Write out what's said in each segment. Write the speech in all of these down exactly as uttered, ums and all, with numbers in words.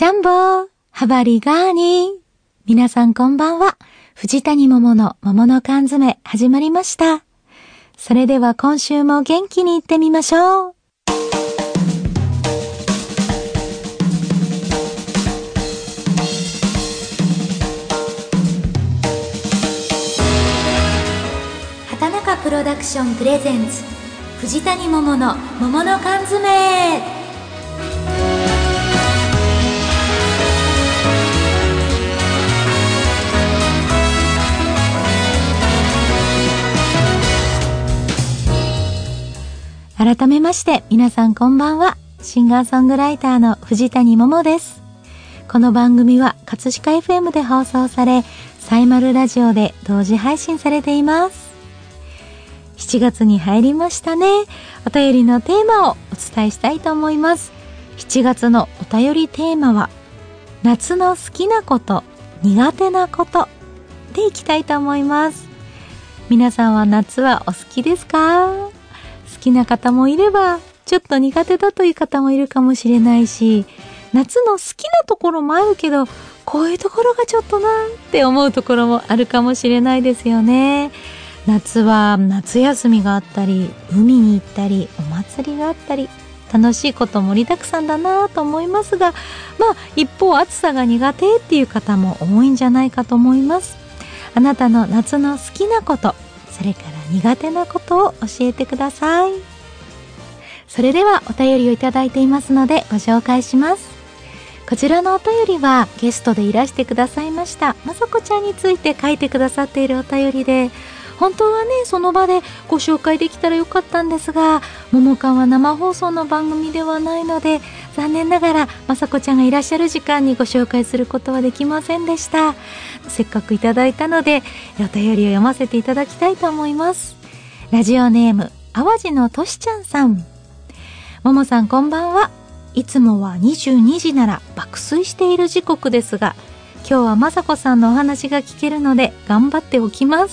ジャンボー、ハバリガーニー。皆さんこんばんは。藤谷桃の桃の缶詰始まりました。それでは今週も元気にいってみましょう。畑中プロダクションプレゼンツ藤谷桃の桃の缶詰。改めまして皆さんこんばんは。シンガーソングライターの藤谷桃です。この番組は葛飾 エフエム で放送され、サイマルラジオで同時配信されています。しちがつに入りましたね。お便りのテーマをお伝えしたいと思います。しちがつのお便りテーマは夏の好きなこと、苦手なことでいきたいと思います。皆さんは夏はお好きですか？好きな方もいればちょっと苦手だという方もいるかもしれないし、夏の好きなところもあるけどこういうところがちょっとなって思うところもあるかもしれないですよね。夏は夏休みがあったり、海に行ったり、お祭りがあったり、楽しいこと盛りだくさんだなと思いますが、まあ一方暑さが苦手っていう方も多いんじゃないかと思います。あなたの夏の好きなこと、それから苦手なことを教えてください。それではお便りをいただいていますのでご紹介します。こちらのお便りはゲストでいらしてくださいましたまさこちゃんについて書いてくださっているお便りで、本当はねその場でご紹介できたらよかったんですが、ももかんは生放送の番組ではないので残念ながらまさこちゃんがいらっしゃる時間にご紹介することはできませんでした。せっかくいただいたのでお便りを読ませていただきたいと思います。ラジオネーム淡路のとしちゃんさん。ももさんこんばんは。いつもはにじゅうにじなら爆睡している時刻ですが、今日はまさこさんのお話が聞けるので頑張っておきます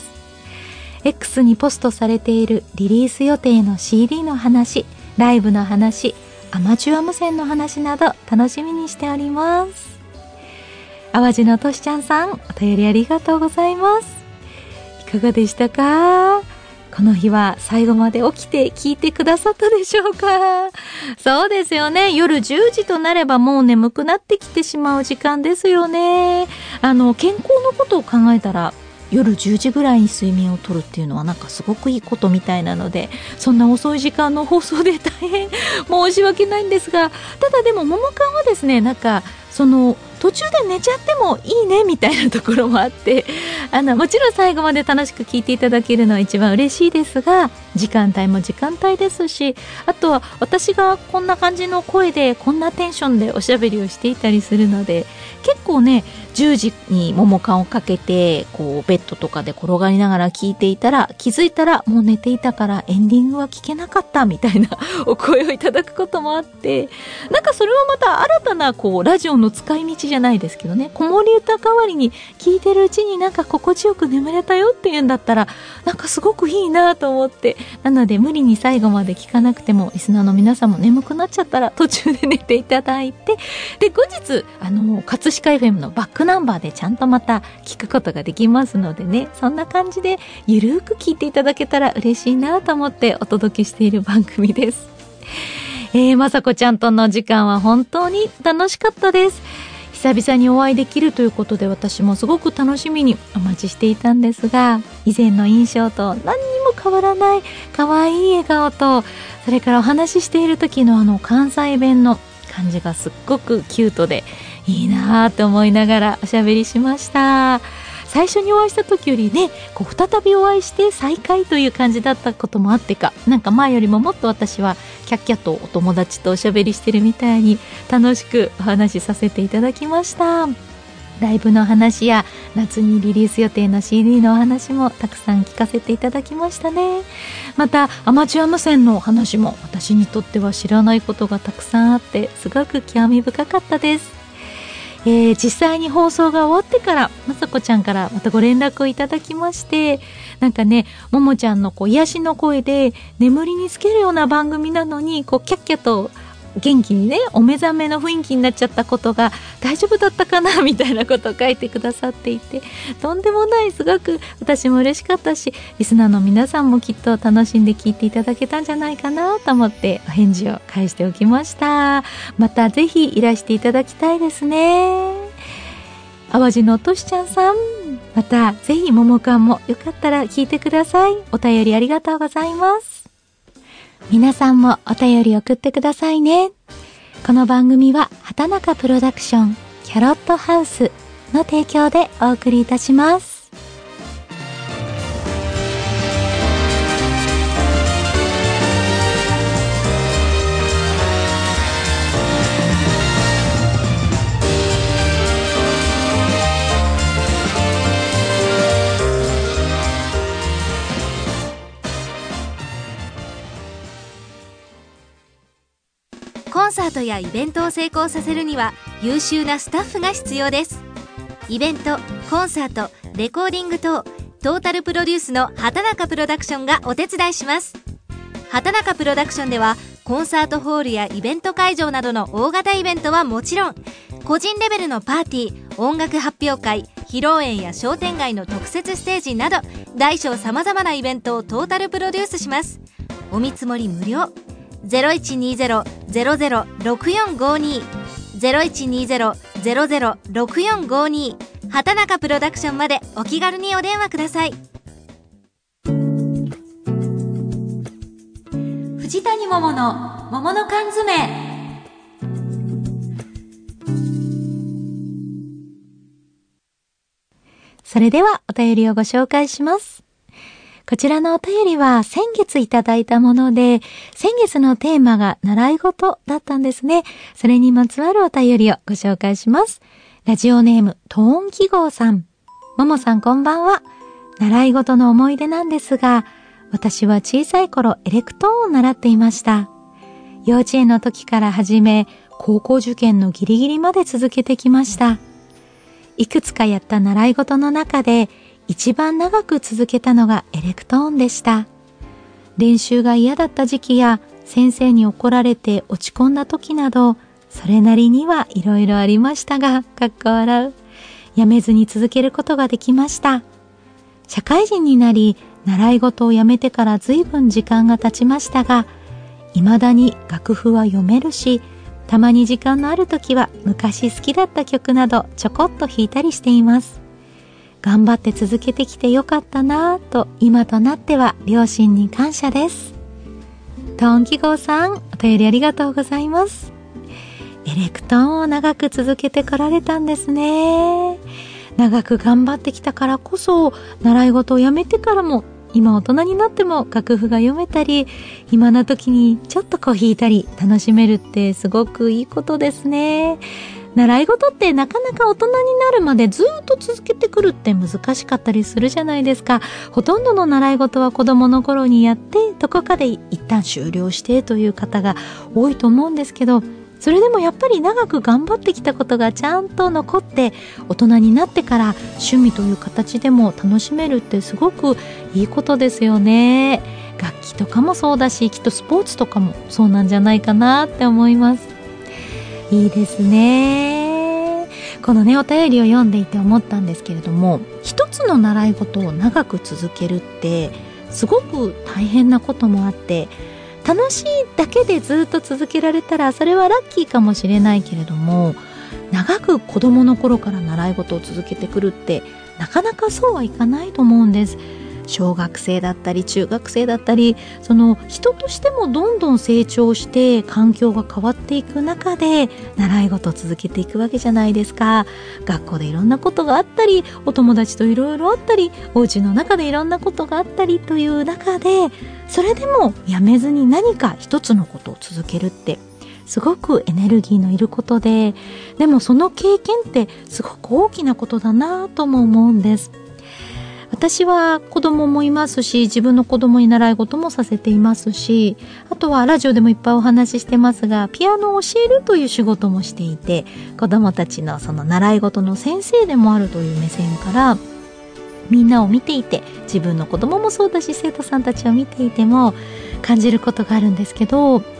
。X にポストされているリリース予定の シーディー の話、ライブの話、アマチュア無線の話など楽しみにしております。淡路のとしちゃんさん、お便りありがとうございます。いかがでしたか？この日は最後まで起きて聞いてくださったでしょうか？そうですよね。夜じゅうじとなればもう眠くなってきてしまう時間ですよね。あの健康のことを考えたら夜じゅうじぐらいに睡眠をとるっていうのはなんかすごくいいことみたいなので、そんな遅い時間の放送で大変申し訳ないんですが、ただでもももかんはですね、なんかその途中で寝ちゃってもいいねみたいなところもあって、あのもちろん最後まで楽しく聞いていただけるのは一番嬉しいですが、時間帯も時間帯ですし、あとは私がこんな感じの声でこんなテンションでおしゃべりをしていたりするので、結構ねじゅうじにももかんをかけてこうベッドとかで転がりながら聞いていたら、気づいたらもう寝ていたからエンディングは聞けなかったみたいなお声をいただくこともあって、なんかそれはまた新たなこうラジオの使い道じゃないですけどね、子守歌代わりに聞いてるうちになんか心地よく眠れたよっていうんだったらなんかすごくいいなと思って、なので無理に最後まで聞かなくても、リスナーの皆さんも眠くなっちゃったら途中で寝ていただいて、で後日あの葛飾 エフエム のバックナンバーでちゃんとまた聞くことができますのでね、そんな感じでゆるーく聞いていただけたら嬉しいなと思ってお届けしている番組です。えー、まさこちゃんとの時間は本当に楽しかったです。久々にお会いできるということで私もすごく楽しみにお待ちしていたんですが、以前の印象と何にも変わらない可愛い笑顔と、それからお話ししている時のあの関西弁の感じがすっごくキュートでいいなと思いながらおしゃべりしました。最初にお会いした時よりね、こう再びお会いして再会という感じだったこともあってか、なんか前よりももっと私はキャッキャとお友達とおしゃべりしてるみたいに楽しくお話しさせていただきました。ライブの話や夏にリリース予定の シーディー のお話もたくさん聞かせていただきましたね。またアマチュア無線のお話も私にとっては知らないことがたくさんあってすごく興味深かったです。えー、実際に放送が終わってからまさこちゃんからまたご連絡をいただきまして、なんかねももちゃんのこう癒しの声で眠りにつけるような番組なのにこうキャッキャと元気にねお目覚めの雰囲気になっちゃったことが大丈夫だったかなみたいなことを書いてくださっていて、とんでもない、すごく私も嬉しかったし、リスナーの皆さんもきっと楽しんで聞いていただけたんじゃないかなと思ってお返事を返しておきました。またぜひいらしていただきたいですね。淡路のとしちゃんさん、またぜひももかんもよかったら聞いてください。お便りありがとうございます。皆さんもお便り送ってくださいね。この番組は畑中プロダクションキャロットハウスの提供でお送りいたします。 コンサートやイベントを成功させるには優秀なスタッフが必要です。イベント、コンサート、レコーディング等トータルプロデュースの畑中プロダクションがお手伝いします。畑中プロダクションではコンサートホールやイベント会場などの大型イベントはもちろん、個人レベルのパーティー、音楽発表会、披露宴や商店街の特設ステージなど大小さまざまなイベントをトータルプロデュースします。お見積もり無料。ゼロいちにゼロ ゼロゼロ ろくよんごに ゼロいちにゼロ ゼロゼロ ろくよんごに 畑中プロダクションまでお気軽にお電話ください。 藤谷桃の桃の缶詰。それではお便りをご紹介します。こちらのお便りは先月いただいたもので、先月のテーマが習い事だったんですね。それにまつわるお便りをご紹介します。ラジオネームトーン記号さん。ももさんこんばんは。習い事の思い出なんですが、私は小さい頃エレクトーンを習っていました。幼稚園の時から始め、高校受験のギリギリまで続けてきました。いくつかやった習い事の中で、一番長く続けたのがエレクトーンでした。練習が嫌だった時期や先生に怒られて落ち込んだ時など、それなりにはいろいろありましたが、かっこ笑う。やめずに続けることができました。社会人になり、習い事をやめてから随分時間が経ちましたが、未だに楽譜は読めるし、たまに時間のある時は昔好きだった曲などちょこっと弾いたりしています。頑張って続けてきてよかったなぁと今となっては両親に感謝です。トーン記号さん、お便りありがとうございます。エレクトーンを長く続けてこられたんですね。長く頑張ってきたからこそ習い事をやめてからも今大人になっても楽譜が読めたり、暇な時にちょっとこう弾いたり楽しめるってすごくいいことですね。習い事ってなかなか大人になるまでずっと続けてくるって難しかったりするじゃないですか。ほとんどの習い事は子供の頃にやってどこかで一旦終了してという方が多いと思うんですけど、それでもやっぱり長く頑張ってきたことがちゃんと残って大人になってから趣味という形でも楽しめるってすごくいいことですよね。楽器とかもそうだし、きっとスポーツとかもそうなんじゃないかなって思います。いいですね。このねお便りを読んでいて思ったんですけれども、一つの習い事を長く続けるってすごく大変なこともあって、楽しいだけでずっと続けられたらそれはラッキーかもしれないけれども、長く子供の頃から習い事を続けてくるってなかなかそうはいかないと思うんです。小学生だったり中学生だったり、その人としてもどんどん成長して環境が変わっていく中で習い事を続けていくわけじゃないですか。学校でいろんなことがあったり、お友達といろいろあったり、お家の中でいろんなことがあったりという中で、それでもやめずに何か一つのことを続けるってすごくエネルギーのいることで、でもその経験ってすごく大きなことだなとも思うんです。私は子供もいますし、自分の子供に習い事もさせていますし、あとはラジオでもいっぱいお話ししてますが、ピアノを教えるという仕事もしていて、子供たちのその習い事の先生でもあるという目線からみんなを見ていて、自分の子供もそうだし生徒さんたちを見ていても感じることがあるんですけど、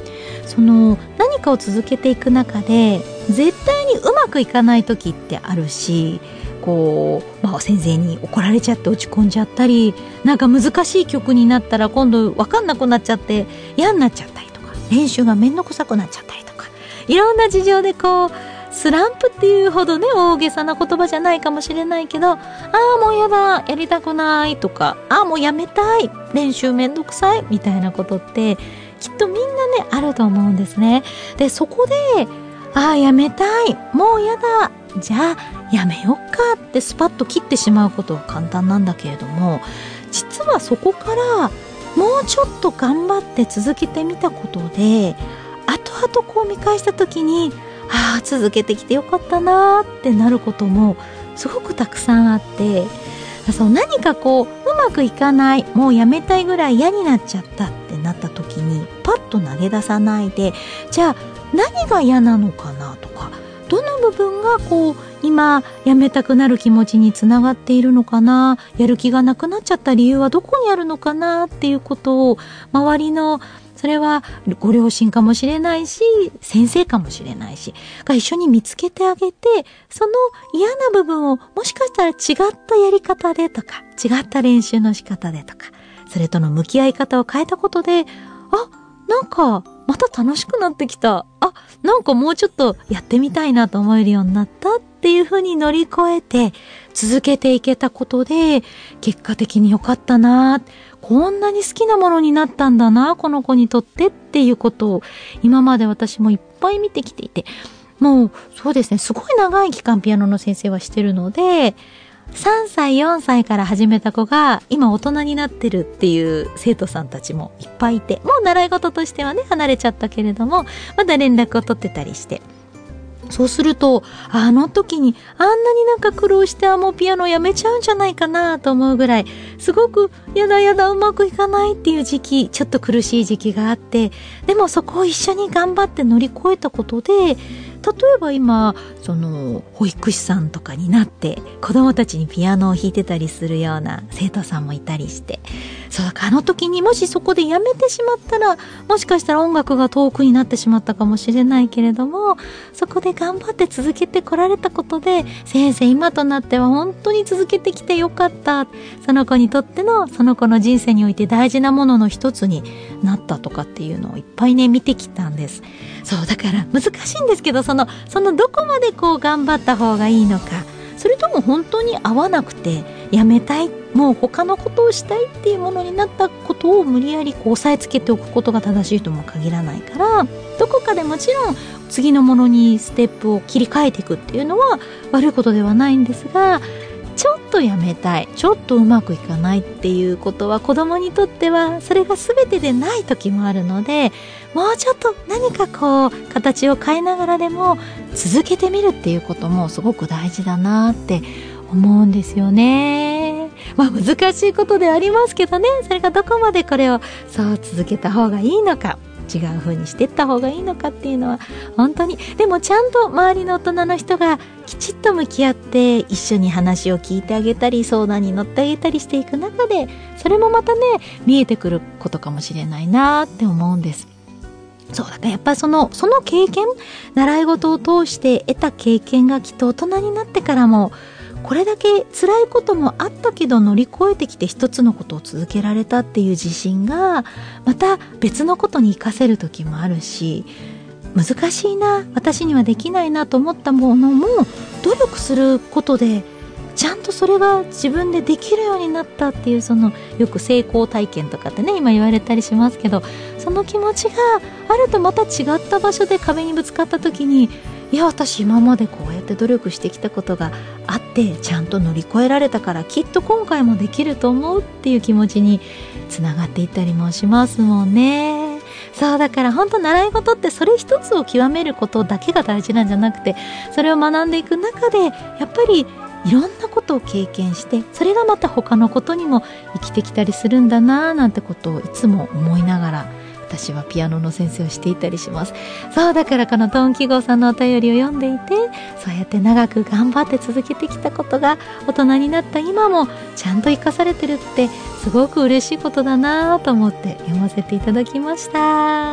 その何かを続けていく中で絶対にうまくいかない時ってあるし、こう、まあ、先生に怒られちゃって落ち込んじゃったり、なんか難しい曲になったら今度分かんなくなっちゃって嫌になっちゃったりとか、練習がめんどくさくなっちゃったりとか、いろんな事情でこうスランプっていうほどね大げさな言葉じゃないかもしれないけど、ああもうやだ、やりたくないとか、ああもうやめたい、練習めんどくさいみたいなことってきっとみんなねあると思うんですね。でそこでああやめたい、もうやだ、じゃあやめよっかってスパッと切ってしまうことは簡単なんだけれども、実はそこからもうちょっと頑張って続けてみたことで後々こう見返した時に、ああ続けてきてよかったなーってなることもすごくたくさんあって、そう何かこううまくいかない、もうやめたいぐらい嫌になっちゃったってなった時にパッと投げ出さないで、じゃあ何が嫌なのかなとか、どの部分がこう今やめたくなる気持ちにつながっているのかな、やる気がなくなっちゃった理由はどこにあるのかなっていうことを、周りのそれはご両親かもしれないし先生かもしれないしが一緒に見つけてあげて、その嫌な部分をもしかしたら違ったやり方でとか違った練習の仕方でとか、それとの向き合い方を変えたことで、あ、なんかまた楽しくなってきた、あ、なんかもうちょっとやってみたいなと思えるようになったっていう風に乗り越えて続けていけたことで、結果的に良かったな、こんなに好きなものになったんだなこの子にとってっていうことを今まで私もいっぱい見てきていて、もうそうですね、すごい長い期間ピアノの先生はしてるので、さんさいよんさいから始めた子が今大人になってるっていう生徒さんたちもいっぱいいて、もう習い事としてはね離れちゃったけれどもまだ連絡を取ってたりして、そうするとあの時にあんなになんか苦労してあもうピアノやめちゃうんじゃないかなと思うぐらいすごくやだやだうまくいかないっていう時期、ちょっと苦しい時期があって、でもそこを一緒に頑張って乗り越えたことで、例えば今その保育士さんとかになって子供たちにピアノを弾いてたりするような生徒さんもいたりして、そうだからあの時にもしそこでやめてしまったらもしかしたら音楽が遠くになってしまったかもしれないけれども、そこで頑張って続けてこられたことで、先生今となっては本当に続けてきてよかった、その子にとってのその子の人生において大事なものの一つになったとかっていうのをいっぱいね見てきたんです。そうだから難しいんですけど、そのそのどこまでこう頑張った方がいいのか、それとも本当に合わなくてやめたい、もう他のことをしたいっていうものになったことを無理やりこう押さえつけておくことが正しいとも限らないから、どこかでもちろん次のものにステップを切り替えていくっていうのは悪いことではないんですが、ちょっとやめたい、ちょっとうまくいかないっていうことは子供にとってはそれが全てでない時もあるので、もうちょっと何かこう形を変えながらでも続けてみるっていうこともすごく大事だなって思うんですよね。まあ難しいことでありますけどね、それがどこまでこれをそう続けた方がいいのか、違う風にしていった方がいいのかっていうのは本当に、でもちゃんと周りの大人の人がきちっと向き合って一緒に話を聞いてあげたり相談に乗ってあげたりしていく中で、それもまたね見えてくることかもしれないなって思うんです。そうだからやっぱりそのその経験、習い事を通して得た経験がきっと大人になってからもこれだけ辛いこともあったけど乗り越えてきて一つのことを続けられたっていう自信がまた別のことに活かせる時もあるし、難しいな、私にはできないなと思ったものも努力することでちゃんとそれが自分でできるようになったっていう、そのよく成功体験とかってね今言われたりしますけど、その気持ちがあるとまた違った場所で壁にぶつかった時に、いや私今までこうやって努力してきたことがあってちゃんと乗り越えられたからきっと今回もできると思うっていう気持ちにつながっていったりもしますもんね。そうだから本当習い事ってそれ一つを極めることだけが大事なんじゃなくて、それを学んでいく中でやっぱりいろんなことを経験して、それがまた他のことにも生きてきたりするんだななんてことをいつも思いながら私はピアノの先生をしていたりします。そうだからこのトーン記号さんのお便りを読んでいて、そうやって長く頑張って続けてきたことが大人になった今もちゃんと生かされてるってすごく嬉しいことだなと思って読ませていただきました。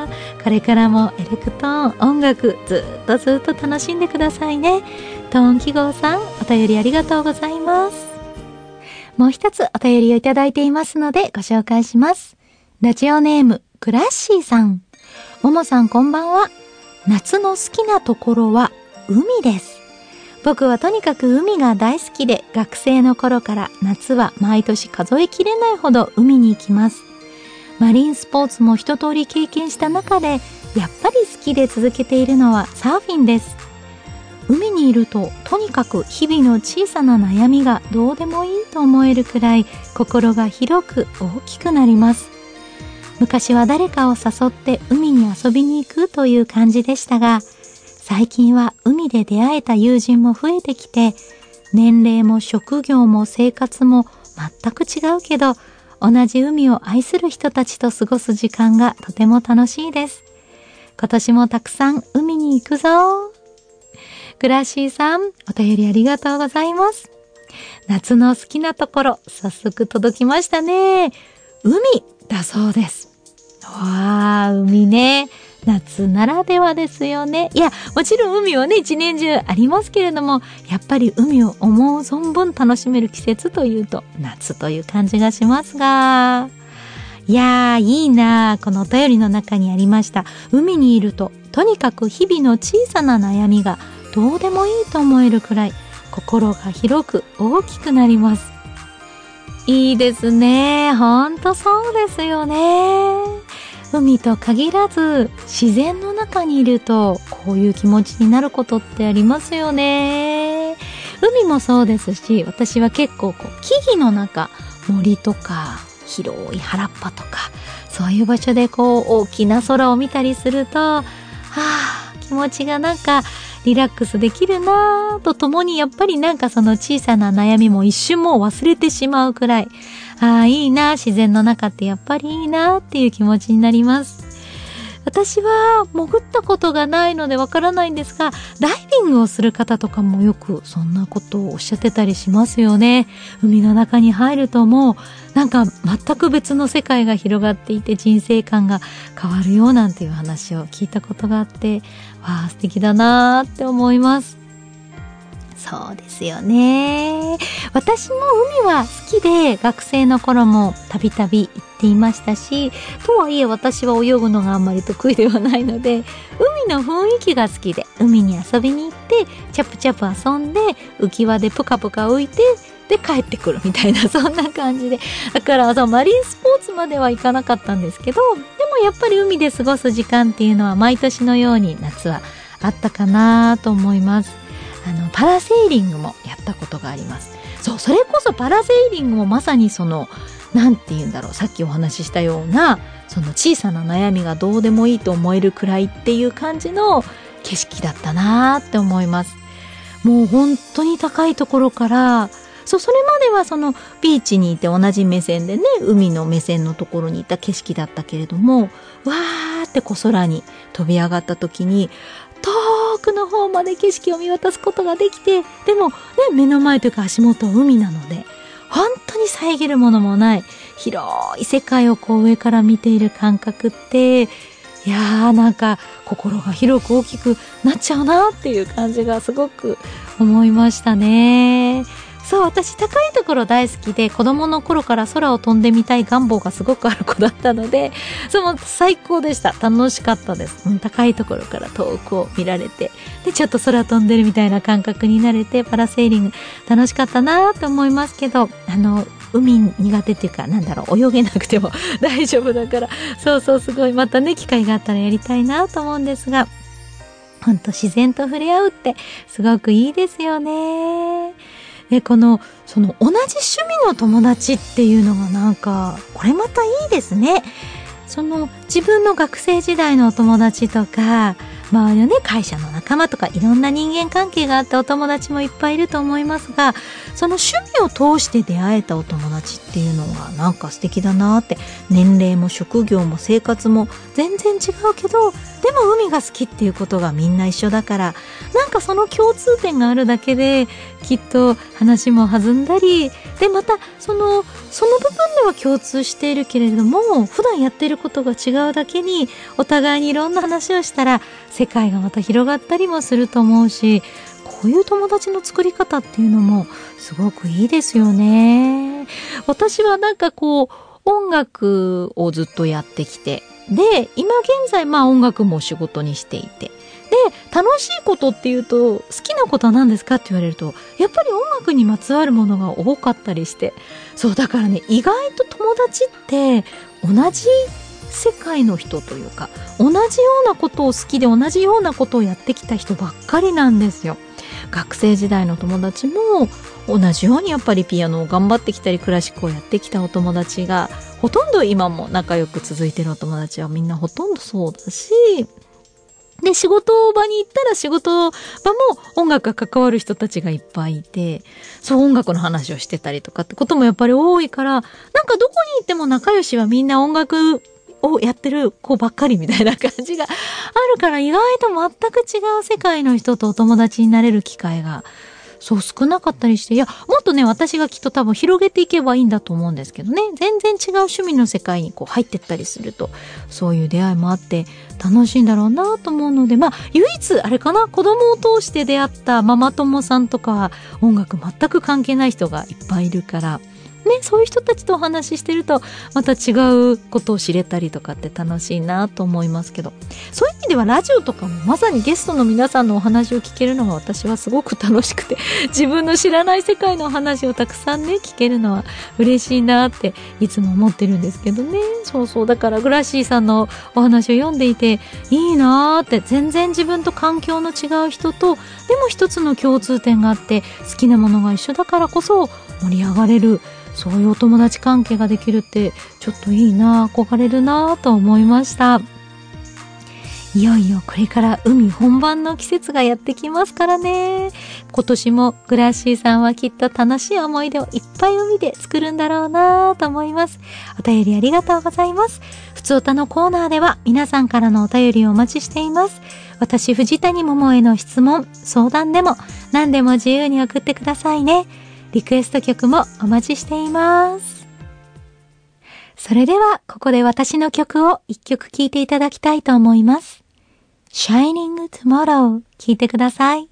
これからもエレクトーン音楽ずっとずっと楽しんでくださいね。トーン記号さん、お便りありがとうございます。もう一つお便りをいただいていますのでご紹介します。ラジオネームクラッシーさん。ももさんこんばんは。夏の好きなところは海です。僕はとにかく海が大好きで、学生の頃から夏は毎年数えきれないほど海に行きます。マリンスポーツも一通り経験した中で、やっぱり好きで続けているのはサーフィンです。海にいるととにかく日々の小さな悩みがどうでもいいと思えるくらい心が広く大きくなります。昔は誰かを誘って海に遊びに行くという感じでしたが、最近は海で出会えた友人も増えてきて、年齢も職業も生活も全く違うけど、同じ海を愛する人たちと過ごす時間がとても楽しいです。今年もたくさん海に行くぞ。クラッシーさん、お便りありがとうございます。夏の好きなところ、早速届きましたね。海だそうです。わー、海ね。夏ならではですよね。いや、もちろん海はね、一年中ありますけれども、やっぱり海を思う存分楽しめる季節というと、夏という感じがしますが。いやー、いいなー。このお便りの中にありました。海にいると、とにかく日々の小さな悩みが、どうでもいいと思えるくらい心が広く大きくなります。いいですね。ほんとそうですよね。海と限らず自然の中にいるとこういう気持ちになることってありますよね。海もそうですし、私は結構こう木々の中、森とか広い原っぱとかそういう場所でこう大きな空を見たりすると、はあ、気持ちがなんかリラックスできるなぁとともに、やっぱりなんかその小さな悩みも一瞬もう忘れてしまうくらい、ああいいな、自然の中ってやっぱりいいなっていう気持ちになります。私は潜ったことがないのでわからないんですが、ダイビングをする方とかもよくそんなことをおっしゃってたりしますよね。海の中に入るともうなんか全く別の世界が広がっていて人生観が変わるよなんていう話を聞いたことがあって、わあ素敵だなーって思います。そうですよね。私も海は好きで学生の頃もたびたび行っていましたし、とはいえ私は泳ぐのがあんまり得意ではないので、海の雰囲気が好きで海に遊びに行ってチャプチャプ遊んで浮き輪でプカプカ浮いてで帰ってくるみたいな、そんな感じで、だからそうマリンスポーツまでは行かなかったんですけど、でもやっぱり海で過ごす時間っていうのは毎年のように夏はあったかなと思います。あのパラセーリングもやったことがあります。そう、それこそパラセーリングもまさにそのなんて言うんだろう、さっきお話ししたようなその小さな悩みがどうでもいいと思えるくらいっていう感じの景色だったなって思います。もう本当に高いところから、そう、それまではそのビーチにいて同じ目線でね、海の目線のところにいた景色だったけれども、わーってこう空に飛び上がった時に遠くの方まで景色を見渡すことができて、でもね、目の前というか足元は海なので本当に遮るものもない広い世界をこう上から見ている感覚って、いやーなんか心が広く大きくなっちゃうなっていう感じがすごく思いましたね。そう、私高いところ大好きで、子供の頃から空を飛んでみたい願望がすごくある子だったので、その最高でした。楽しかったです。うん、高いところから遠くを見られて、でちょっと空飛んでるみたいな感覚になれて、パラセーリング楽しかったなと思いますけど、あの海苦手っていうか、なんだろう、泳げなくても大丈夫だから、そうそう、すごいまたね機会があったらやりたいなと思うんですが、ほんと自然と触れ合うってすごくいいですよね。で、このその同じ趣味の友達っていうのがなんかこれまたいいですね。その自分の学生時代のお友達とか、 周りのね会社の仲間とかいろんな人間関係があってお友達もいっぱいいると思いますが、その趣味を通して出会えたお友達っていうのはなんか素敵だなって。年齢も職業も生活も全然違うけど、でも海が好きっていうことがみんな一緒だから、なんかその共通点があるだけできっと話も弾んだりで、またそのその部分では共通しているけれども、普段やってることが違うだけにお互いにいろんな話をしたら世界がまた広がったりもすると思うし、こういう友達の作り方っていうのもすごくいいですよね。私はなんかこう音楽をずっとやってきて、で今現在まあ音楽も仕事にしていて、で楽しいことっていうと好きなことは何ですかって言われるとやっぱり音楽にまつわるものが多かったりして、そうだからね、意外と友達って同じ世界の人というか同じようなことを好きで同じようなことをやってきた人ばっかりなんですよ。学生時代の友達も同じようにやっぱりピアノを頑張ってきたりクラシックをやってきたお友達がほとんど、今も仲良く続いてるお友達はみんなほとんどそうだし、で仕事場に行ったら仕事場も音楽が関わる人たちがいっぱいいて、そう音楽の話をしてたりとかってこともやっぱり多いから、なんかどこに行っても仲良しはみんな音楽をやってる子ばっかりみたいな感じがあるから、意外と全く違う世界の人とお友達になれる機会がそう少なかったりして、いやもっとね私がきっと多分広げていけばいいんだと思うんですけどね、全然違う趣味の世界にこう入ってったりするとそういう出会いもあって楽しいんだろうなと思うので、まあ唯一あれかな、子供を通して出会ったママ友さんとか音楽全く関係ない人がいっぱいいるからね、そういう人たちとお話ししてるとまた違うことを知れたりとかって楽しいなと思いますけど、そういう意味ではラジオとかもまさにゲストの皆さんのお話を聞けるのが私はすごく楽しくて、自分の知らない世界のお話をたくさんね聞けるのは嬉しいなっていつも思ってるんですけどね。そうそう、だからグラッシーさんのお話を読んでいていいなーって、全然自分と環境の違う人とでも一つの共通点があって好きなものが一緒だからこそ盛り上がれる、そういうお友達関係ができるってちょっといいな、憧れるなと思いました。いよいよこれから海本番の季節がやってきますからね。今年もグラッシーさんはきっと楽しい思い出をいっぱい海で作るんだろうなと思います。お便りありがとうございます。ふつおたのコーナーでは皆さんからのお便りをお待ちしています。私藤谷桃への質問、相談でも何でも自由に送ってくださいね。リクエスト曲もお待ちしています。それではここで私の曲を一曲聴いていただきたいと思います。Shining Tomorrow 聴いてください。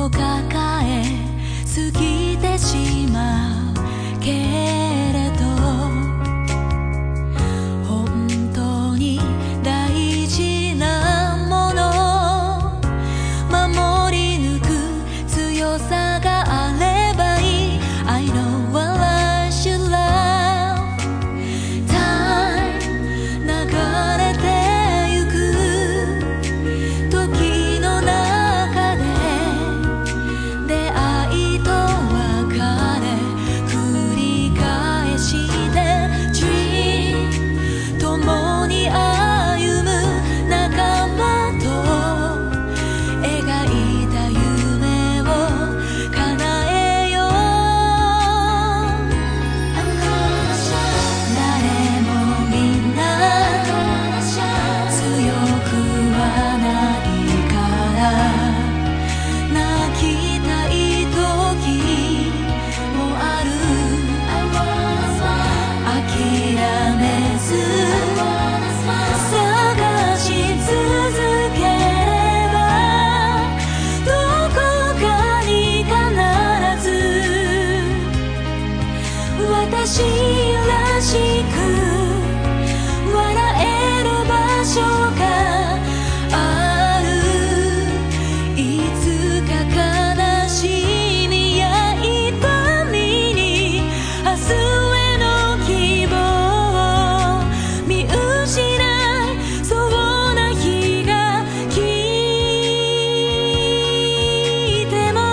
を抱え過ぎてしまうけれど、本当に大事なもの守り抜く強さがあればいい。 I know what I should love。 Time 流れてゆく時の中で出会いと別れ繰り返して Dream 共に歩む仲間と描いた夢を叶えよう。誰もみんな強くはないから泣きたい時もある。諦めず探し続ければどこかに必ず私らしく笑える場所がある。いつか悲しみや痛みに明日への希望を見失いそうな日が来ても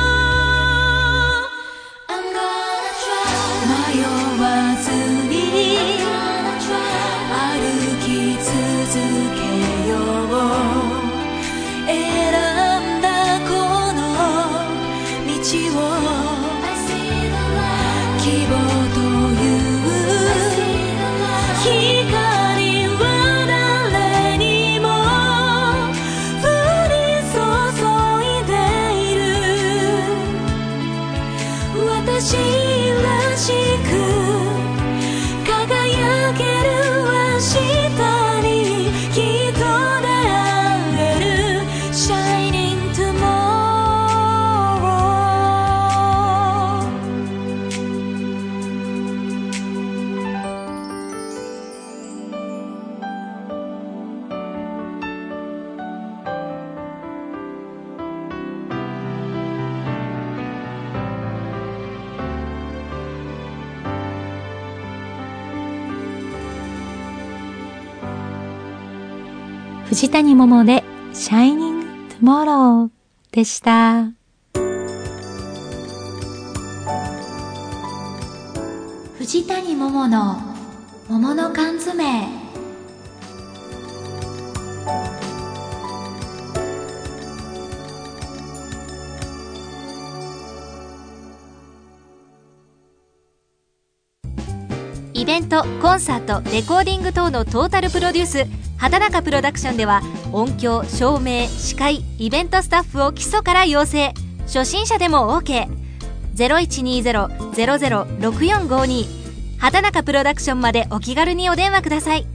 迷わずに歩き続けよう。選んだこの道を希望という光は誰にも降り注いでいる。私らしく輝ける明日にきっと出会える Shining Tomorrow。 藤谷桃で Shining Tomorrow でした。藤谷桃の桃の缶詰。 イベント、コンサート、レコーディング等のトータルプロデュース、畑中プロダクションでは音響、照明、司会、イベントスタッフを基礎から養成。初心者でも OK。 ゼロいちにゼロ ゼロゼロ ろくよんごに 畑中プロダクションまでお気軽にお電話ください。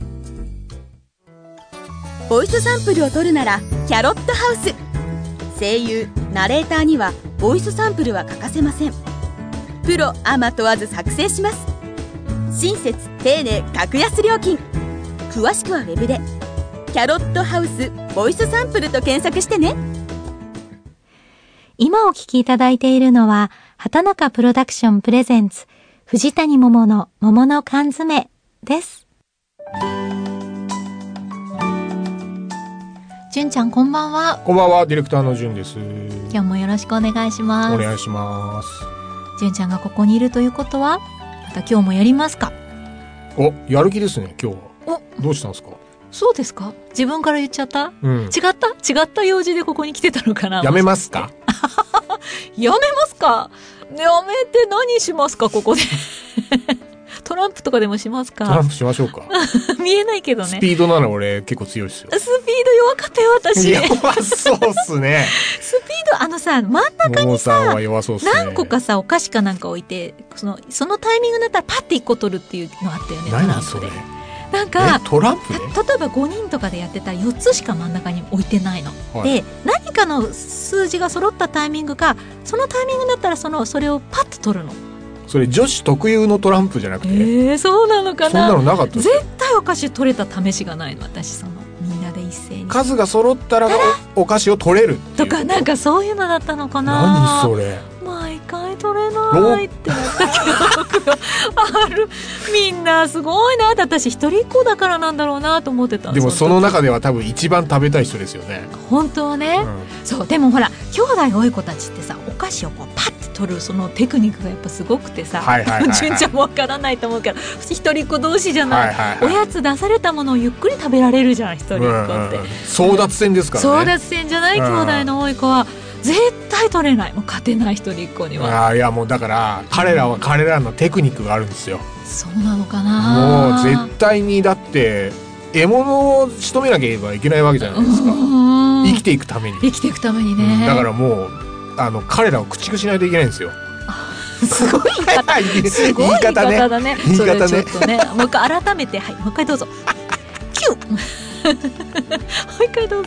ボイスサンプルを取るならキャロットハウス。声優、ナレーターにはボイスサンプルは欠かせません。プロアマ問わず作成します。親切丁寧格安料金。詳しくはウェブでキャロットハウスボイスサンプルと検索してね。 今お聞きいただいているのは畑中プロダクションプレゼンツ藤谷桃の桃の缶詰です。純ちゃんこんばんは。 こんばんは、ディレクターの純です。 今日もよろしくお願いします。 お願いします。 純ちゃんがここにいるということはまた今日もやりますか？ お、やる気ですね今日は。 お、 どうしたんですか？ そうですか？自分から言っちゃった、うん、違った違った用事でここに来てたのかな。 やめますか？ やめますか？やめて何しますかここで。トランプとかでもしますか？ トランプしましょうか。 見えないけどね。 スピードなら俺結構強いですよ。 スピード弱かったよ私。 弱そうっすね。 スピードあのさ真ん中にさ、 は弱そうっすね、 何個かさお菓子かなんか置いてそのそのタイミングだったらパッていっこ取るっていうのあったよね。 何それ。 なんかトランプね。 例えばごにんとかでやってたらよっつしか真ん中に置いてないの、はい、で何かの数字が揃ったタイミングかそのタイミングだったらそのそれをパッと取るの。 それ女子特有のトランプじゃなくて、 えー、そうなのかな。 そんなのなかったですよ。 絶対お菓子取れた試しがないの私。そのみんなで一斉に数が揃ったらお菓子を取れるとかなんかそういうのだったのか何な。 それ毎回取れないってなった記憶がある。みんなすごいなって。私一人っ子だからなんだろうなと思ってた。 でもその中では多分一番食べたい人ですよね本当はね、うん、そう。でもほら兄弟が多い子たちってさお菓子をこうパッて取るそのテクニックがやっぱすごくてさ、 はいはいはいはい、 純ちゃんもわからないと思うけど一人っ子同士じゃない、 はいはいはい、 おやつ出されたものをゆっくり食べられるじゃん一人っ子って、うんうん、 争奪戦ですからね。 争奪戦じゃない兄弟の多い子は絶対取れない。もう勝てない一人っ子には。 あいやもうだから彼らは彼らのテクニックがあるんですよ。 そうなのかな。 もう絶対にだって獲物を仕留めなければいけないわけじゃないですか。生きていくために生きていくためにね、 うん、だからもうあの彼らを駆逐しないといけないんですよ。 すごい言い方すごい言い方ね。だね言い方ね。 それちょっとねもう一回改めてはいもう一回どうぞキュッもう一回どうぞ。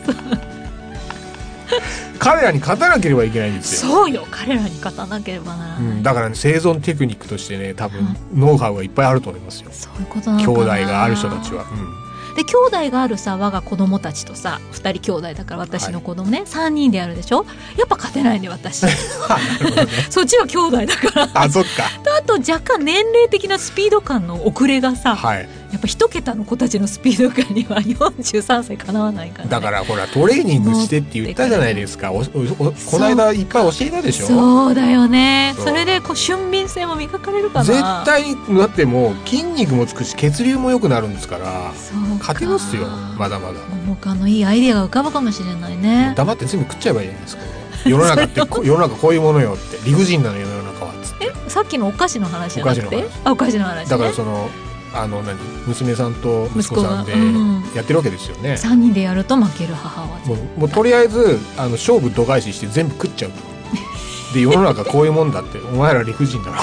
彼らに勝たなければいけないんですよ。 そうよ彼らに勝たなければならない、うん、だから、 ね、生存テクニックとしてね多分、うん、ノウハウがいっぱいあると思いますよ。 そういうことなのかな。 兄弟がある人たちは、 うん、で兄弟があるさ我が子供たちとさふたり兄弟だから私の子供ね、はい、さんにんでやるでしょ。やっぱ勝てないね私。なるほどね、そっちは兄弟だからあそっか。 あと若干年齢的なスピード感の遅れがさ、はい、やっぱ一桁の子たちのスピード感にはよんじゅうさんさいかなわないから、ね、 だからほらトレーニングしてって言ったじゃないですか。おおおこの間いっぱい教えたでしょ。 そうだよね。 そ, それでこう俊敏性も磨かれるかな。 絶対にだってもう筋肉もつくし血流も良くなるんですから勝てますよ。まだまだ他のいいアイデアが浮かぶかもしれないね。 黙って全部食っちゃえばいいじゃないですか。世の中って世の中こういうものよって理不尽なの世の中はつって。 えさっきのお菓子の話じゃなくてお菓子の話。あお菓子の話、ね、 だからそのあの何娘さんと息子さんでやってるわけですよね、うん、 さんにんでやると負ける母はもう、もうとりあえずあの勝負度外視して全部食っちゃうとで世の中こういうもんだってお前ら理不尽だろ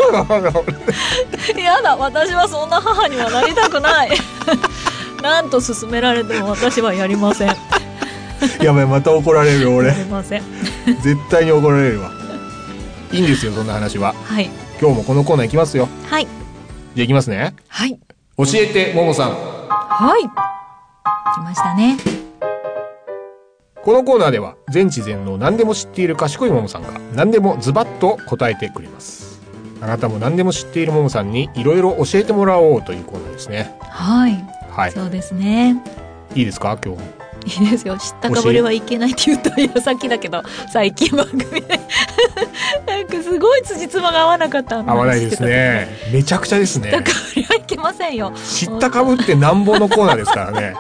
やだ私はそんな母にはなりたくないなんと勧められても私はやりませんやばいまた怒られる俺。 やりません絶対に怒られるわ。いいんですよそんな話は。 はい。 今日もこのコーナーいきますよ。 はい。 じゃあいきますね。 はい。 教えてももさん。 はい。来ましたね。 このコーナーでは全知全能何でも知っている賢いももさんが何でもズバッと答えてくれます。あなたも何でも知っているももさんにいろいろ教えてもらおうというコーナーですね。 はい。 はい。 そうですね。 いいですか今日も。 いいですよ。知ったかぶりはいけないって言った矢先だけど最近番組でなんかすごい辻褄が合わなかった。 合わないですね。めちゃくちゃですね。 知ったかぶりはいけませんよ。 知ったかぶってなんぼのコーナーですからね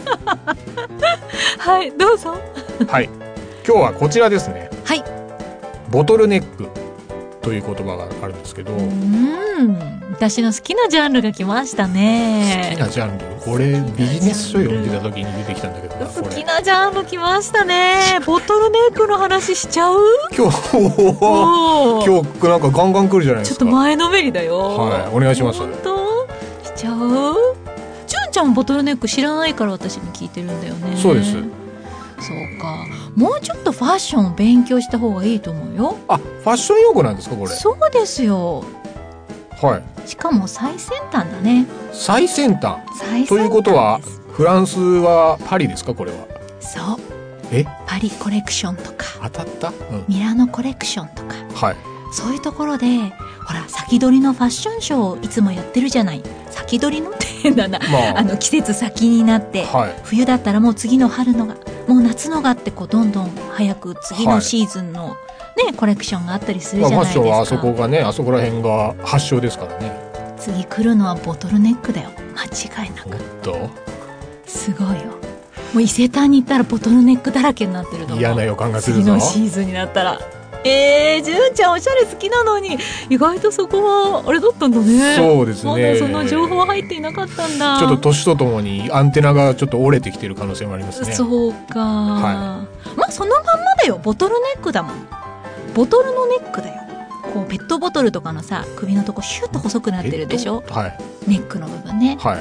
はいどうぞはい今日はこちらですね。 はいボトルネックという言葉があるんですけど、うーん私の好きなジャンルが来ましたね。 好きなジャンルこれビジネス書読んでた時に出てきたんだけどな。 好きなジャンル来ましたね。ボトルネックの話しちゃう今日今日なんかガンガン来るじゃないですか。 ちょっと前のめりだよ。 はいお願いします。 本当しちゃう。じゅんちゃんボトルネック知らないから私に聞いてるんだよね。 そうです。 そうかもうちょっとファッションを勉強した方がいいと思うよ。 あファッション用語なんですかこれ。 そうですよ。 はいしかも最先端だね。 最先端最先端ということはフランスはパリですかこれは。 そうえパリコレクションとか当たった、うん、 ミラノコレクションとか、 はい、 そういうところでほら先取りのファッションショーをいつもやってるじゃない。先取りのって変だな、まあ、あの季節先になって、はい、冬だったらもう次の春のがもう夏のがってこうどんどん早く次のシーズンの、はいね、コレクションがあったりするじゃないですか。 まあ、ファッションはあそこがねあそこら辺が発祥ですからね。 次来るのはボトルネックだよ間違いなく。 とすごいよ。もう伊勢丹に行ったらボトルネックだらけになってると思う。 嫌な予感がするぞ。 次のシーズンになったらえー、じゅんちゃんおしゃれ好きなのに意外とそこはあれだったんだね。 そうですね。 まだその情報は入っていなかったんだ。 ちょっと年とともにアンテナがちょっと折れてきてる可能性もありますね。 そうか、 はい、 まあそのまんまだよ。ボトルネックだもん。ボトルのネックだよ。こうペットボトルとかのさ首のとこシュッと細くなってるでしょ、はい、ネックの部分ね、 はい、 ただ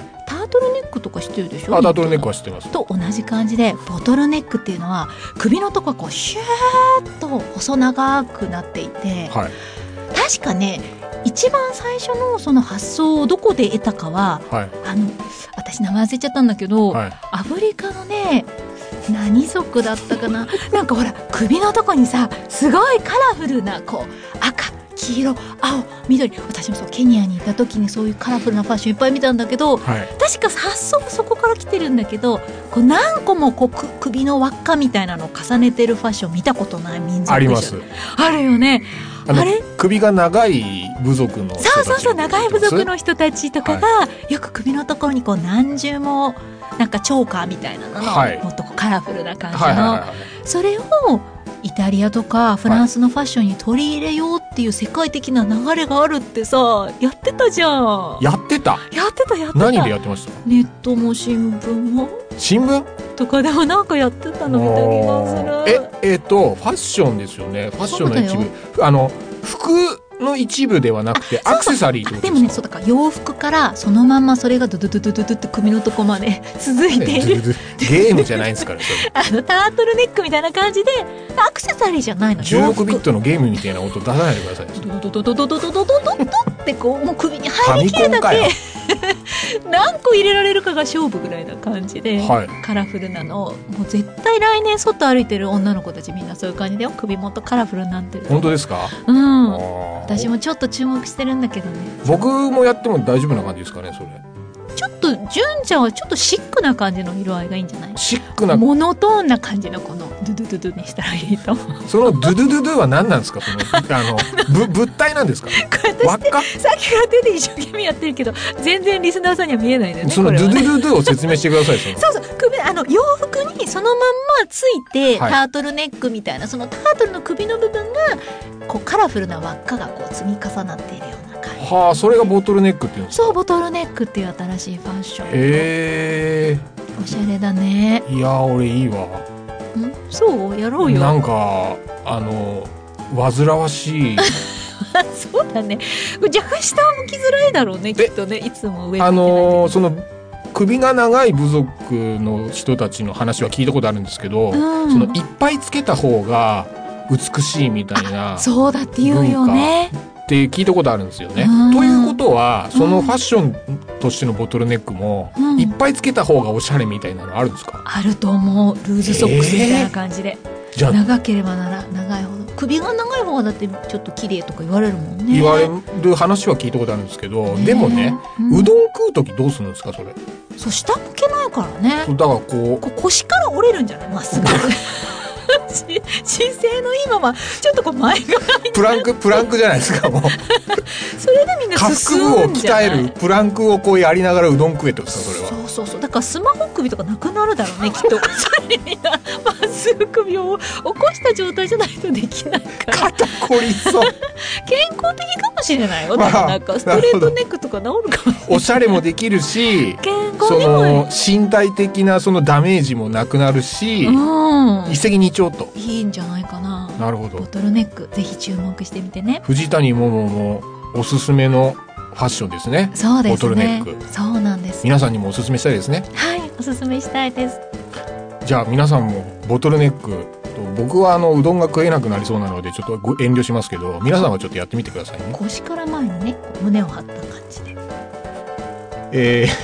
ートルネックとか知ってるでしょ。 あタートルネックは知ってます。 と同じ感じでボトルネックっていうのは首のとこがこうシューッと細長くなっていて、 はい、 確かね一番最初のその発想をどこで得たかは、 はい、 あの私名前忘れちゃったんだけど、 はい、 アフリカのね何族だったかななんかほら首のとこにさすごいカラフルなこう赤黄色青緑、私もそうケニアにいた時にそういうカラフルなファッションいっぱい見たんだけど、 はい、 確か発想はそこから来てるんだけど、こう何個もこうく首の輪っかみたいなのを重ねてるファッション見たことない民族あります。 あるよね。 あのあれ首が長い部族の人たち、 そうそうそう長い部族の人たちとかが、はい、よく首のところにこう何重もなんかチョーカーみたいなのの、はい、もっとこうカラフルな感じの、はいはいはいはい、それをイタリアとかフランスのファッションに取り入れようっていう世界的な流れがあるってさやってたじゃん。 やってたやってたやってた。 何でやってました？ ネットも新聞も新聞とかでもなんかやってたの見た気がする。 ええー、とファッションですよね。ファッションの一部、あの服の一部ではなくてアクセサリーってことですか？ でもねそうだから洋服からそのまんまそれがドドドドドドって首のとこまで続いているゲームじゃないんですからそれあのタートルネックみたいな感じでアクセサリーじゃないの。 じゅうろくビットのゲームみたいな音出さないでください。 ドドドドドドドドドドドってこうもう首に入りきるだけ何個入れられるかが勝負ぐらいな感じで、はい、カラフルなのもう絶対来年外歩いてる女の子たちみんなそういう感じだよ。首元カラフルになってる。 本当ですか？ うん。私もちょっと注目してるんだけどね。 僕もやっても大丈夫な感じですかねそれ。 ちょっと純ちゃんはちょっとシックな感じの色合いがいいんじゃない？ シックなモノトーンな感じのこのドゥドゥドゥドゥにしたらいいと思う。 そのドゥドゥドゥドゥは何なんですか？そのあのぶ物体なんですか？輪っか？ さっきから手で一生懸命やってるけど全然リスナーさんには見えないんだよね。 そのドゥドゥドゥドゥを説明してください。そのそうそう首あの洋服にそのまんまついて、はい、タートルネックみたいなそのタートルの首の部分がこうカラフルな輪っかがこう積み重なっているような感じ。 はあ、それがボトルネックっていうんですか？ そうボトルネックっていう新しいファッション。 へえ。 おしゃれだね。 いや俺いいわ。 んそうやろうよ。 なんかあの煩わしいそうだね。若干下を向きづらいだろうねきっとね。いつも上向いてない。 あのその首が長い部族の人たちの話は聞いたことあるんですけど、うん、そのいっぱいつけた方が美しいみたいなそうだって言うよねって聞いたことあるんですよね。ということはそのファッションとしてのボトルネックも、うん、いっぱいつけた方がおしゃれみたいなのあるんですか？ あると思う。ルーズソックスみたいな感じで、えー、じゃあ長ければなら長いほど首が長い方がだってちょっと綺麗とか言われるもんね。 言われる話は聞いたことあるんですけど、えー、でもね、うん、うどん食う時どうするんですかそれ？ そう下向けないからね。 だからこうこう腰から折れるんじゃないまっすぐ姿勢のいいままちょっとこう前側にプランクプランクじゃないですかもうそれでみんな進むんじゃない？ 下腹部を鍛えるプランクをこうやりながらうどん食えってことですかそれは？ そうそうそうだからスマホ首とかなくなるだろうねきっとそれみんなまっすぐ首を起こした状態じゃないとできないから肩こりそう健康的かもしれないよ、まあ、なんかストレートネックとか治るかもしれない。 おしゃれもできるし健康にもその身体的なそのダメージもなくなるし、うん、一石二鳥といいんじゃないかな。 なるほど。 ボトルネックぜひ注目してみてね。 藤谷桃もおすすめのファッションですね。 そうですね。ボトルネックそうなんです。 皆さんにもおすすめしたいですね。 はいおすすめしたいです。 じゃあ皆さんもボトルネック僕はあのうどんが食えなくなりそうなのでちょっと遠慮しますけど皆さんはちょっとやってみてくださいね。 腰から前にね胸を張った感じでえー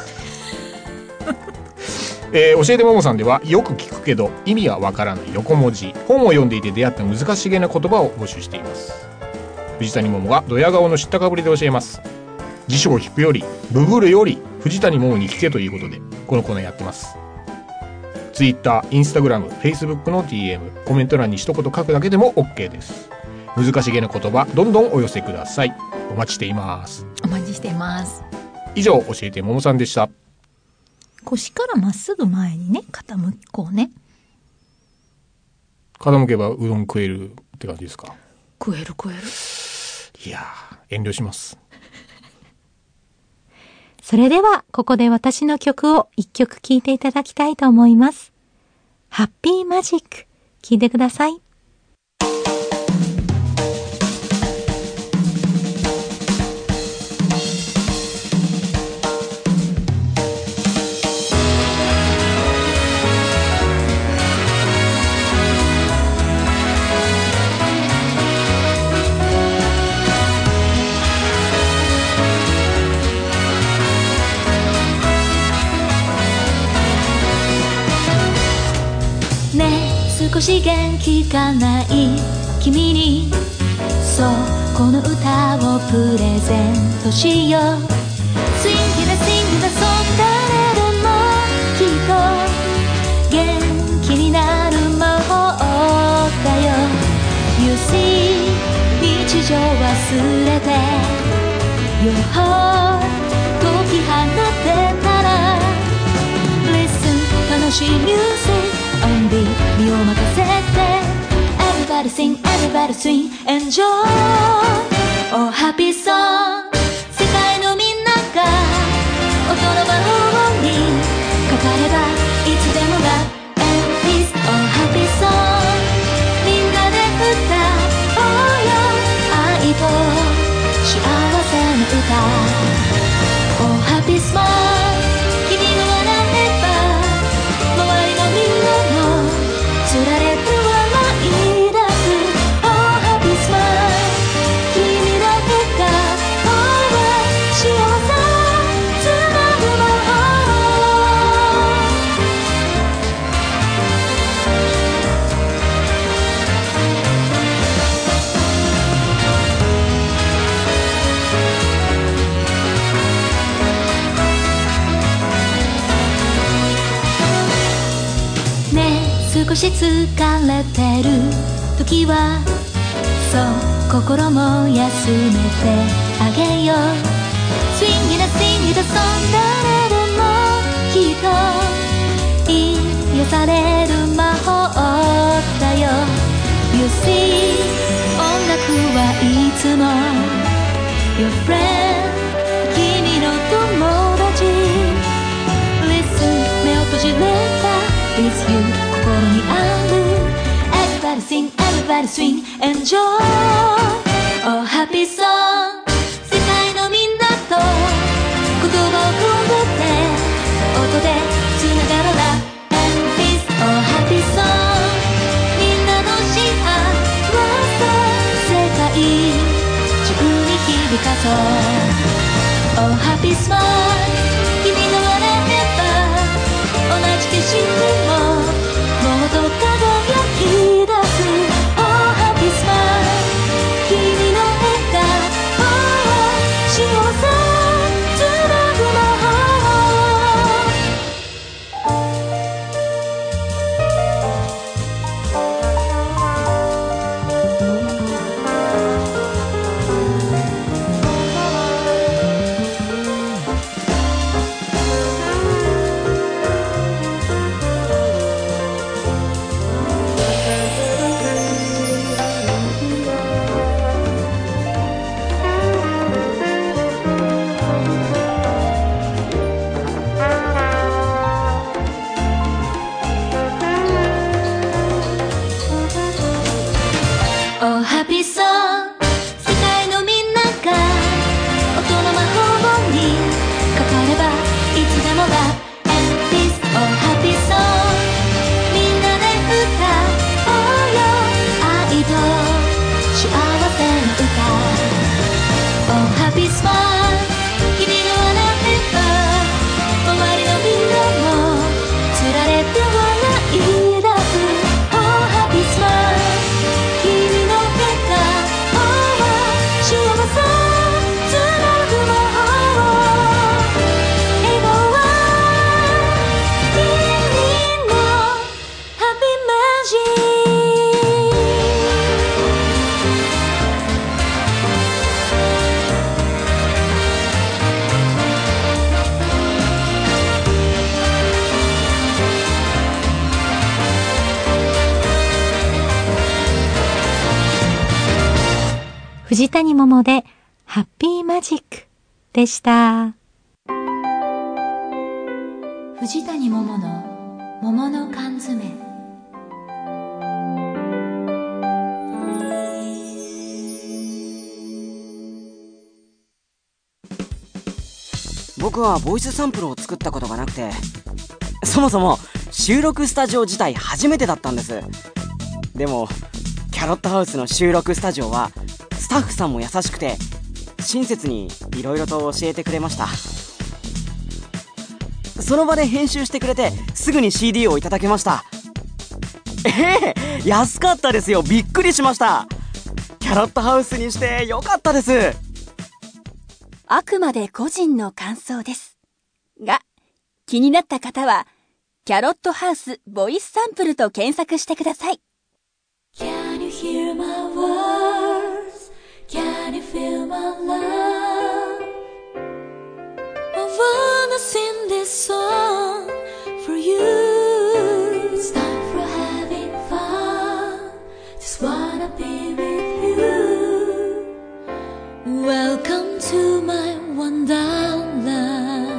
えー、教えてももさんではよく聞くけど意味はわからない横文字本を読んでいて出会った難しげな言葉を募集しています。藤谷桃がドヤ顔の知ったかぶりで教えます。辞書を引くよりググるより藤谷桃に聞けということでこのコーナーやってます。ツイッター、インスタグラム、フェイスブックの ディーエム コメント欄に一言書くだけでも OK です。難しげな言葉どんどんお寄せください。お待ちしています。 お待ちしています。 以上教えてももさんでした。 腰からまっすぐ前にね傾こうね。 傾けばうどん食えるって感じですか？ 食える食える。 いやー遠慮します。 それではここで私の曲を一曲聴いていただきたいと思います。ハッピーマジック聴いてください。 し元気がない君にそうこの歌をプレゼントしよう。 Swing it swing it そん誰でもきっと元気になる魔法だよ。 You see 日常忘れて Your heart 解き放てたら Listen 楽しいミュージック Only 身を任せて Everybody sing, everybody swing, enjoy Oh happy song 世界のみんなが音の魔法にかかればいつでも Love and peace Oh happy song みんなで歌おうよ愛と幸せの歌 Oh happy smile 君が笑えば周りのみんなもつられて笑い出す Oh happy smile 君だけが俺は幸せつなぐ魔法ねえ少し疲れてる時はそう心も休めてあげよう Swing it swing it そん誰でもきっと癒される魔法だよ You see 音楽はいつも Your friend 君の友達 Listen 目を閉じれば With you 心にある Everybody sing, everybody swing, enjoy Oh happy song 世界のみんなと言葉を込めて音でつながろう Love and peace Oh happy song みんなの幸せ世界中に響かそう Oh happy smile 君が笑えば同じ景色ももっと輝き出す Oh happy smile 君の笑顔は幸せつなぐ魔法 Oh happy song 世界のみんなが音の魔法にかかればいつでも Love and peace Oh happy song みんなで歌おうよ愛と幸せの歌 Oh happy smile 君が笑えば周りのみんなもつられて笑い出す Oh happy smile 君の笑顔は幸せつなぐ魔法笑顔は君のハッピーマジ藤谷桃でハッピーマジックでした。藤谷桃の桃の缶詰。 僕はボイスサンプルを作ったことがなくて、そもそも収録スタジオ自体初めてだったんです。でもキャロットハウスの収録スタジオはスタッフさんも優しくて親切にいろいろと教えてくれました。その場で編集してくれてすぐに シーディー をいただけました。 ええ、安かったですよ。びっくりしました。キャロットハウスにしてよかったです。 あくまで個人の感想です。が、気になった方は、キャロットハウスボイスサンプルと検索してください。 Can you hear my words? Can you feel my love? I wanna sing this song for you. It's time for having fun. Just wanna be with you. Welcome to my wonderland.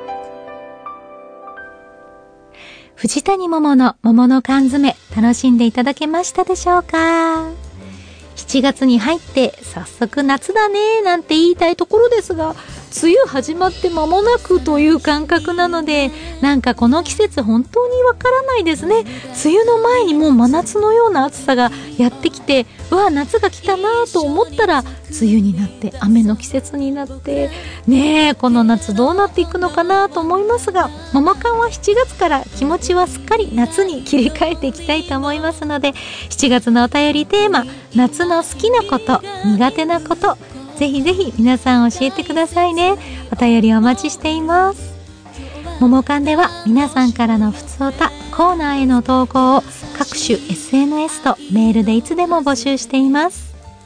藤谷桃の桃の缶詰、楽しんでいただけましたでしょうか。しちがつに入って早速夏だねなんて言いたいところですが、梅雨始まって間もなくという感覚なので、なんかこの季節本当にわからないですね。梅雨の前にもう真夏のような暑さがやってきて、うわ夏が来たなと思ったら梅雨になって雨の季節になってねえ、この夏どうなっていくのかなと思いますが、桃缶はしちがつから気持ちはすっかり夏に切り替えていきたいと思いますので、しちがつのお便りテーマ、夏の好きなこと、苦手なこと、ぜひぜひ皆さん教えてくださいね。お便りお待ちしています。桃缶では皆さんからのふつおた、コーナーへの投稿を各種 エスエヌエス とメールでいつでも募集しています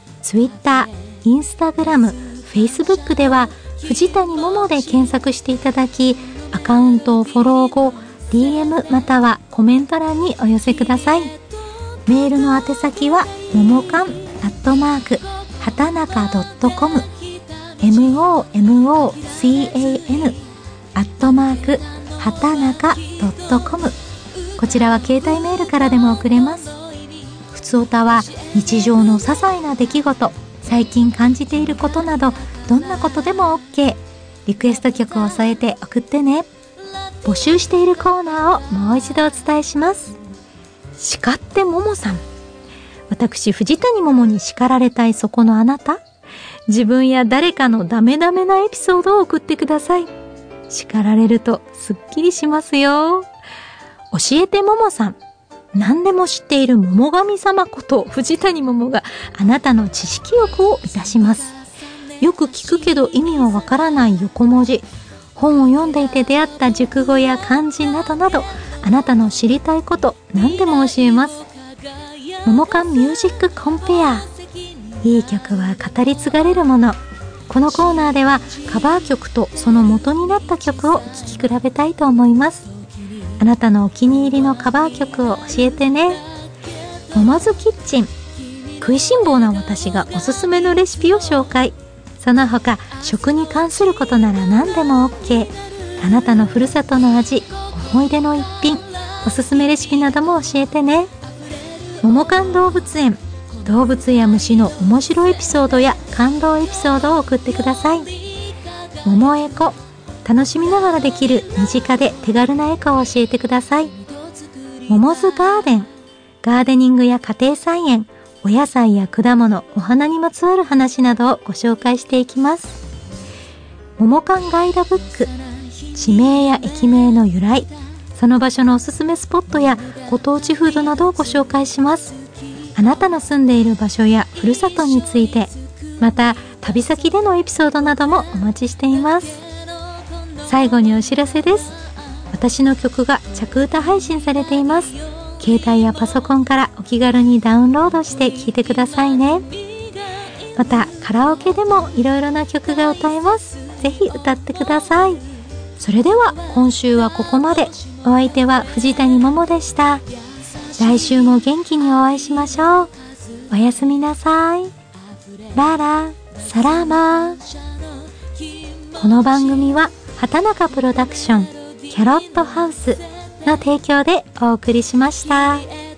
。Twitter、Instagram、Facebook では藤谷桃で検索していただき、アカウントをフォロー後、ディーエム またはコメント欄にお寄せください。メールの宛先は桃缶アットマーク畑中 .com、 モモカン アットマーク畑中 .com、 こちらは携帯メールからでも送れます。ふつおたは日常の些細な出来事、最近感じていることなど、どんなことでも OK。 リクエスト曲を添えて送ってね。募集しているコーナーをもう一度お伝えします。叱ってももさん、私藤谷桃に叱られたいそこのあなた、自分や誰かのダメダメなエピソードを送ってください。叱られるとすっきりしますよ。教えてももさん、何でも知っている桃神様こと藤谷桃があなたの知識欲を満たします。よく聞くけど意味はわからない横文字、本を読んでいて出会った熟語や漢字などなど、あなたの知りたいこと何でも教えます。桃缶ミュージックコンペア、いい曲は語り継がれるもの。このコーナーではカバー曲とその元になった曲を聴き比べたいと思います。あなたのお気に入りのカバー曲を教えてね。桃津キッチン、食いしん坊な私がおすすめのレシピを紹介。その他食に関することなら何でも OK。 あなたのふるさとの味、思い出の一品、おすすめレシピなども教えてね。桃缶動物園、動物や虫の面白いエピソードや感動エピソードを送ってください。桃エコ、楽しみながらできる身近で手軽なエコを教えてください。桃津ガーデン、ガーデニングや家庭菜園、お野菜や果物、お花にまつわる話などをご紹介していきます。桃缶ガイドブック、地名や駅名の由来、その場所のおすすめスポットやご当地フードなどをご紹介します。あなたの住んでいる場所やふるさとについて、また旅先でのエピソードなどもお待ちしています。最後にお知らせです。私の曲が着歌配信されています。携帯やパソコンからお気軽にダウンロードして聴いてくださいね。またカラオケでもいろいろな曲が歌えます。ぜひ歌ってください。それでは今週はここまで。お相手は藤谷桃でした。来週も元気にお会いしましょう。おやすみなさい。ララサラーマー。この番組は畑中プロダクションキャロットハウスの提供でお送りしました。